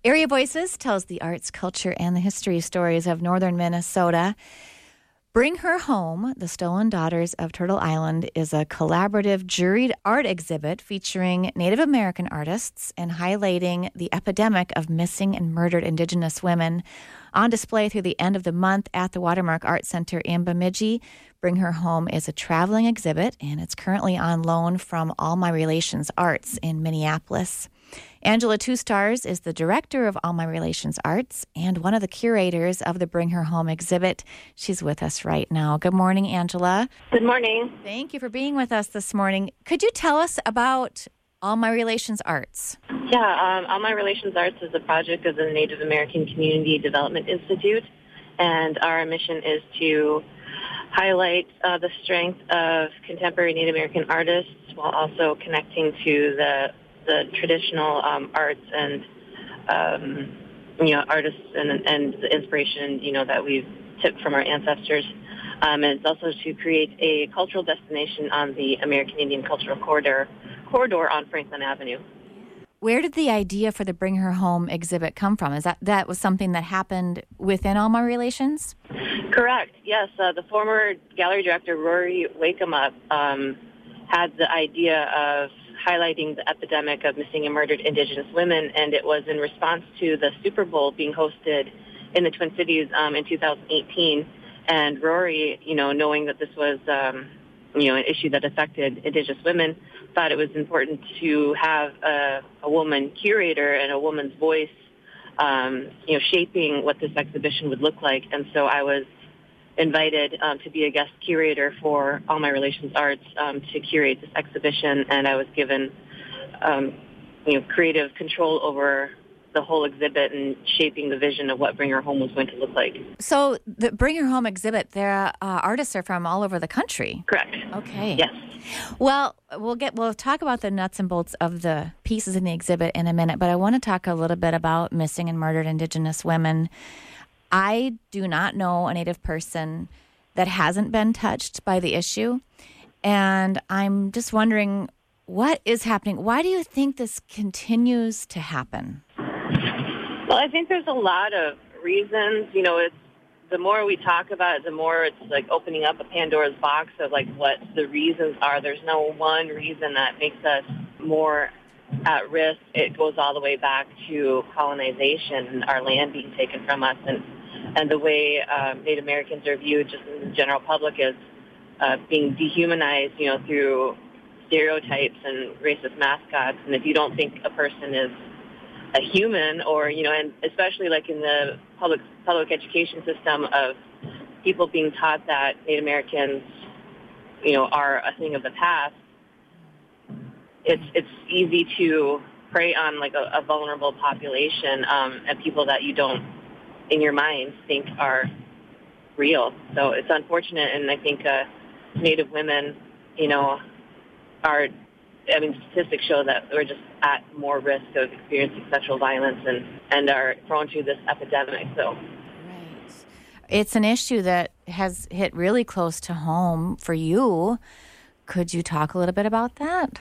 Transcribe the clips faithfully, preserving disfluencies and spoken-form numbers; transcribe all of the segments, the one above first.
Area Voices tells the arts, culture, and the history stories of northern Minnesota. Bring Her Home, The Stolen Daughters of Turtle Island is a collaborative juried art exhibit featuring Native American artists and highlighting the epidemic of missing and murdered Indigenous women. On display through the end of the month at the Watermark Art Center in Bemidji, Bring Her Home is a traveling exhibit, and it's currently on loan from All My Relations Arts in Minneapolis. Angela Two Stars is the director of All My Relations Arts and one of the curators of the Bring Her Home exhibit. She's with us right now. Good morning, Angela. Good morning. Thank you for being with us this morning. Could you tell us about All My Relations Arts? Yeah, um, All My Relations Arts is a project of the Native American Community Development Institute, and our mission is to highlight uh, the strength of contemporary Native American artists while also connecting to the the traditional um, arts and um, you know artists and, and the inspiration you know that we've took from our ancestors. Um, and it's also to create a cultural destination on the American Indian Cultural Corridor corridor on Franklin Avenue. Where did the idea for the Bring Her Home exhibit come from? Is that that was something that happened within All My Relations? Correct. Yes, uh, the former gallery director Rory Wakemup um, had the idea of highlighting the epidemic of missing and murdered Indigenous women, and it was in response to the Super Bowl being hosted in the Twin Cities um, in two thousand eighteen. And Rory, you know, knowing that this was, um, you know, an issue that affected Indigenous women, thought it was important to have a, a woman curator and a woman's voice, um, you know, shaping what this exhibition would look like. And so I was invited um, to be a guest curator for All My Relations Arts um, to curate this exhibition, and I was given, um, you know, creative control over the whole exhibit and shaping the vision of what Bring Her Home was going to look like. So the Bring Her Home exhibit, their uh, artists are from all over the country. Correct. Okay. Yes. Well, we'll get we'll talk about the nuts and bolts of the pieces in the exhibit in a minute, but I want to talk a little bit about missing and murdered Indigenous women. I do not know a Native person that hasn't been touched by the issue, and I'm just wondering what is happening. Why do you think this continues to happen? Well, I think there's a lot of reasons. You know, it's the more we talk about it, the more it's like opening up a Pandora's box of like what the reasons are. There's no one reason that makes us more at risk. It goes all the way back to colonization and our land being taken from us, and and the way um, Native Americans are viewed just in the general public as uh, being dehumanized, you know, through stereotypes and racist mascots. And if you don't think a person is a human, or, you know, and especially like in the public public education system of people being taught that Native Americans, you know, are a thing of the past, it's it's easy to prey on like a, a vulnerable population um, and people that you don't, in your mind, think are real. So it's unfortunate, and I think uh, Native women, you know, are, I mean, statistics show that we're just at more risk of experiencing sexual violence and, and are prone to this epidemic. So, right. It's an issue that has hit really close to home for you. Could you talk a little bit about that?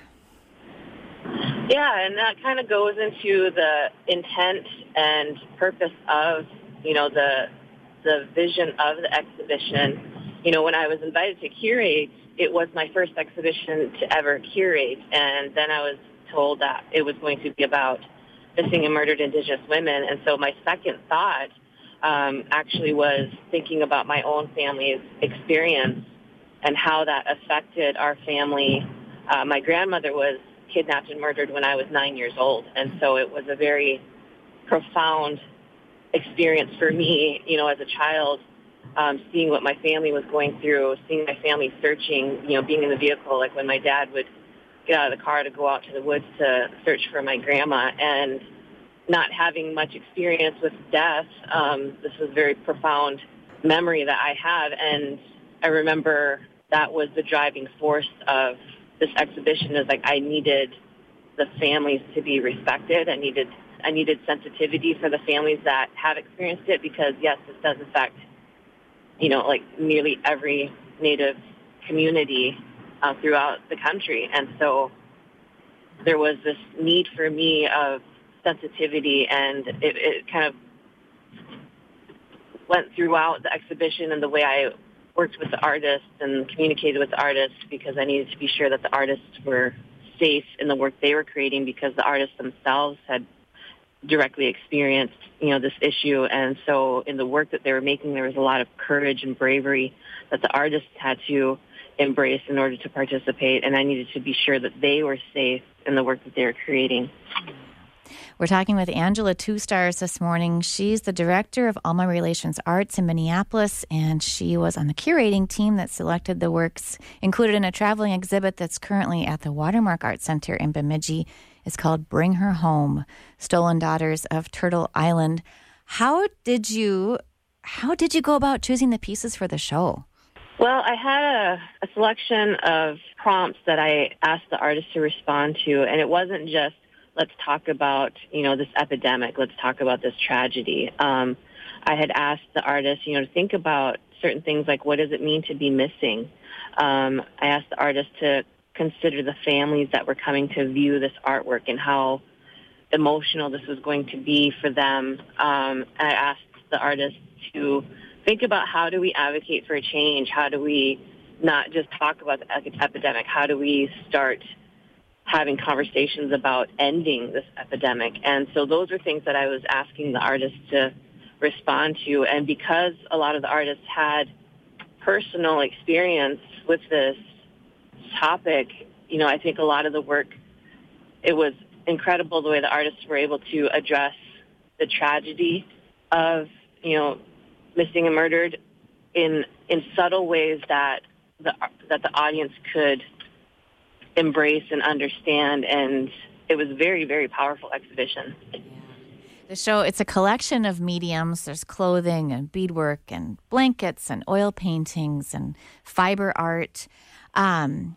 Yeah, and that kind of goes into the intent and purpose of, you know, the the vision of the exhibition. You know, when I was invited to curate, it was my first exhibition to ever curate, and then I was told that it was going to be about missing and murdered Indigenous women. And so my second thought um, actually was thinking about my own family's experience and how that affected our family. Uh, my grandmother was kidnapped and murdered when I was nine years old, and so it was a very profound experience for me, you know, as a child, um, seeing what my family was going through, seeing my family searching, you know, being in the vehicle, like when my dad would get out of the car to go out to the woods to search for my grandma, and not having much experience with death. Um, this was a very profound memory that I have, and I remember that was the driving force of this exhibition. Is like I needed the families to be respected. I needed I needed sensitivity for the families that have experienced it, because yes, this does affect, you know, like nearly every Native community uh, throughout the country. And so there was this need for me of sensitivity, and it, it kind of went throughout the exhibition and the way I worked with the artists and communicated with the artists, because I needed to be sure that the artists were safe in the work they were creating, because the artists themselves had directly experienced, you know, this issue. And so in the work that they were making, there was a lot of courage and bravery that the artists had to embrace in order to participate. And I needed to be sure that they were safe in the work that they were creating. We're talking with Angela Two Stars this morning. She's the director of Alma Relations Arts in Minneapolis, and she was on the curating team that selected the works included in a traveling exhibit that's currently at the Watermark Art Center in Bemidji. It's called Bring Her Home, Stolen Daughters of Turtle Island. How did you how did you go about choosing the pieces for the show? Well, I had a, a selection of prompts that I asked the artists to respond to, and it wasn't just, let's talk about, you know, this epidemic, let's talk about this tragedy. Um, I had asked the artists, you know, to think about certain things like, what does it mean to be missing? Um, I asked the artists to consider the families that were coming to view this artwork and how emotional this was going to be for them. Um, I asked the artists to think about, how do we advocate for a change? How do we not just talk about the epidemic? How do we start having conversations about ending this epidemic? And so those are things that I was asking the artists to respond to. And because a lot of the artists had personal experience with this topic, you know, I think a lot of the work, it was incredible the way the artists were able to address the tragedy of, you know, missing and murdered in in subtle ways that the that the audience could embrace and understand, and it was a very, very powerful exhibition. Yeah. The show, it's a collection of mediums. There's clothing and beadwork and blankets and oil paintings and fiber art. Um,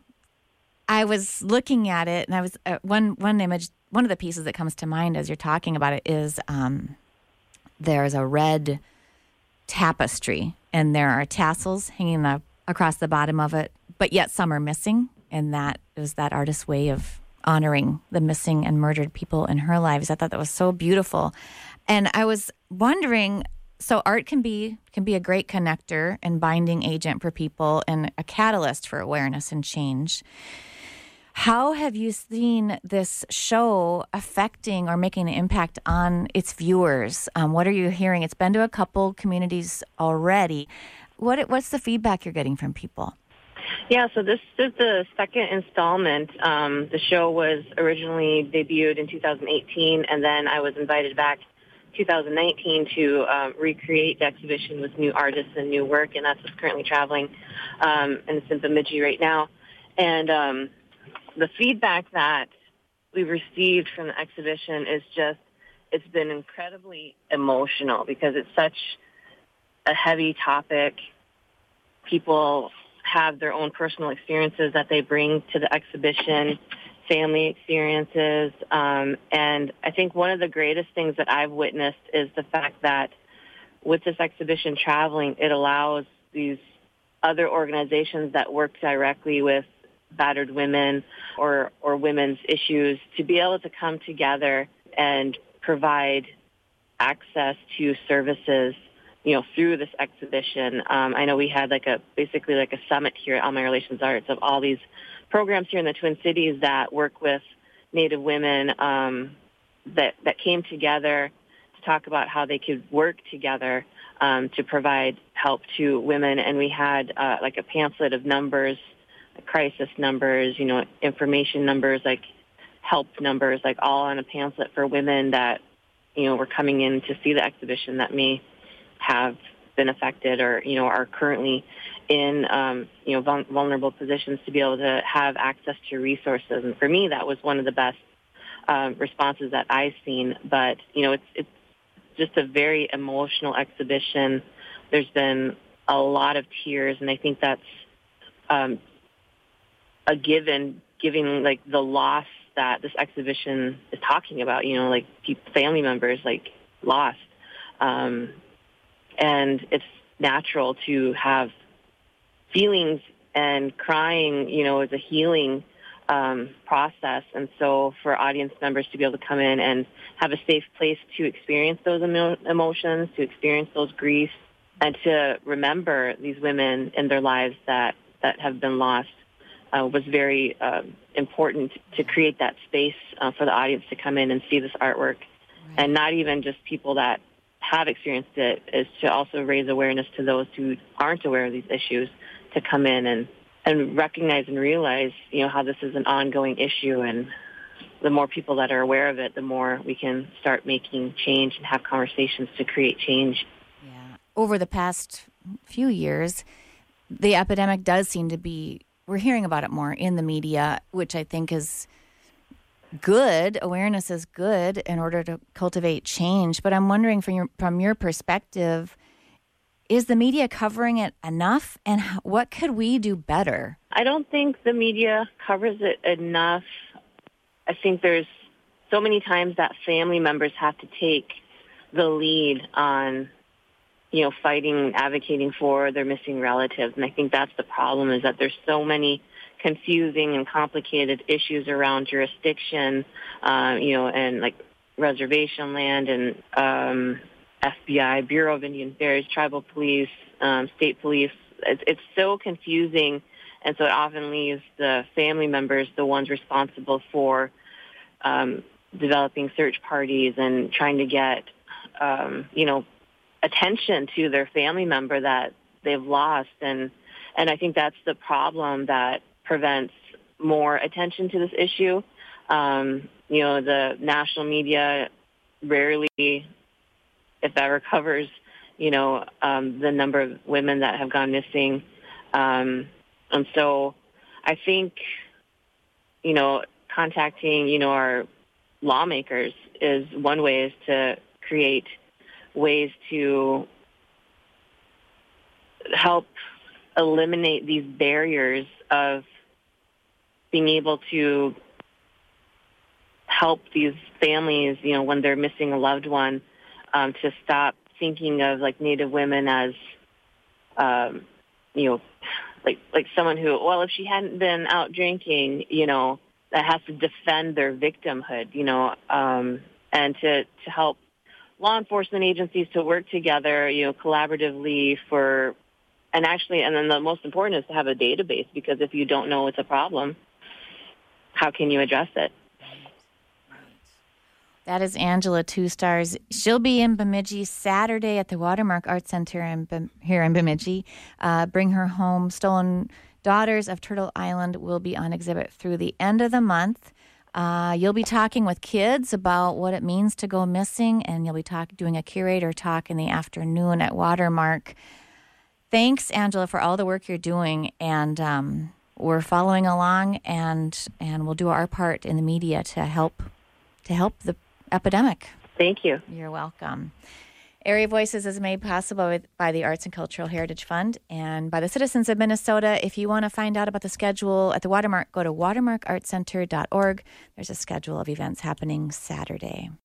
I was looking at it, and I was uh, one one image. One of the pieces that comes to mind as you're talking about it is um, there's a red tapestry, and there are tassels hanging the, across the bottom of it, but yet some are missing. And that is that artist's way of honoring the missing and murdered people in her lives. I thought that was so beautiful. And I was wondering, so art can be can be a great connector and binding agent for people and a catalyst for awareness and change. How have you seen this show affecting or making an impact on its viewers? Um, what are you hearing? It's been to a couple communities already. What What's the feedback you're getting from people? Yeah, so this is the second installment. Um, the show was originally debuted in two thousand eighteen, and then I was invited back two thousand nineteen to um, recreate the exhibition with new artists and new work, and that's what's currently traveling, um, and it's in Bemidji right now. And um, the feedback that we've received from the exhibition is just, it's been incredibly emotional because it's such a heavy topic. People have their own personal experiences that they bring to the exhibition, family experiences. Um, and I think one of the greatest things that I've witnessed is the fact that with this exhibition traveling, it allows these other organizations that work directly with battered women or, or women's issues to be able to come together and provide access to services, you know, through this exhibition. Um, I know we had like a, basically like a summit here at Alma Relations Arts of all these programs here in the Twin Cities that work with Native women um, that, that came together to talk about how they could work together um, to provide help to women. And we had uh, like a pamphlet of numbers, crisis numbers, you know, information numbers, like help numbers, like all on a pamphlet for women that, you know, were coming in to see the exhibition that may have been affected or, you know, are currently in, um, you know, vul- vulnerable positions to be able to have access to resources. And for me, that was one of the best um, responses that I've seen. But, you know, it's, it's just a very emotional exhibition. There's been a lot of tears, and I think that's um, a given, giving, like, the loss that this exhibition is talking about, you know, like people, family members, like, lost. Um, and it's natural to have feelings, and crying, you know, is a healing um, process. And so for audience members to be able to come in and have a safe place to experience those emo- emotions, to experience those griefs, and to remember these women in their lives that, that have been lost uh, was very uh, important to create that space uh, for the audience to come in and see this artwork. Right. And not even just people that have experienced it, is to also raise awareness to those who aren't aware of these issues to come in and, and recognize and realize, you know, how this is an ongoing issue. And the more people that are aware of it, the more we can start making change and have conversations to create change. Yeah. Over the past few years, the epidemic does seem to be, we're hearing about it more in the media, which I think is good. Awareness is good in order to cultivate change. But I'm wondering from your, from your perspective, is the media covering it enough? And what could we do better? I don't think the media covers it enough. I think there's so many times that family members have to take the lead on, you know, fighting and advocating for their missing relatives. And I think that's the problem, is that there's so many confusing and complicated issues around jurisdiction, uh, you know, and like reservation land and um, F B I, Bureau of Indian Affairs, tribal police, um, state police. It's, it's so confusing, and so it often leaves the family members the ones responsible for um, developing search parties and trying to get, um, you know, attention to their family member that they've lost. And, and I think that's the problem that prevents more attention to this issue. Um, you know, the national media rarely, if ever, covers, you know, um, the number of women that have gone missing. Um, and so I think, you know, contacting, you know, our lawmakers is one way, is to create ways to help eliminate these barriers of being able to help these families, you know, when they're missing a loved one, um, to stop thinking of like Native women as, um, you know, like like someone who, well, if she hadn't been out drinking, you know, that has to defend their victimhood, you know, um, and to, to help law enforcement agencies to work together, you know, collaboratively for, and actually, and then the most important is to have a database, because if you don't know it's a problem, how can you address it? That is Angela Two Stars. She'll be in Bemidji Saturday at the Watermark Art Center in Bem- here in Bemidji. Uh, Bring Her Home, Stolen Daughters of Turtle Island will be on exhibit through the end of the month. Uh, you'll be talking with kids about what it means to go missing, and you'll be talk, doing a curator talk in the afternoon at Watermark. Thanks, Angela, for all the work you're doing, and um, we're following along, and and we'll do our part in the media to help to help the epidemic. Thank you. You're welcome. Area Voices is made possible with, by the Arts and Cultural Heritage Fund and by the citizens of Minnesota. If you want to find out about the schedule at the Watermark, go to watermark art center dot org. There's a schedule of events happening Saturday.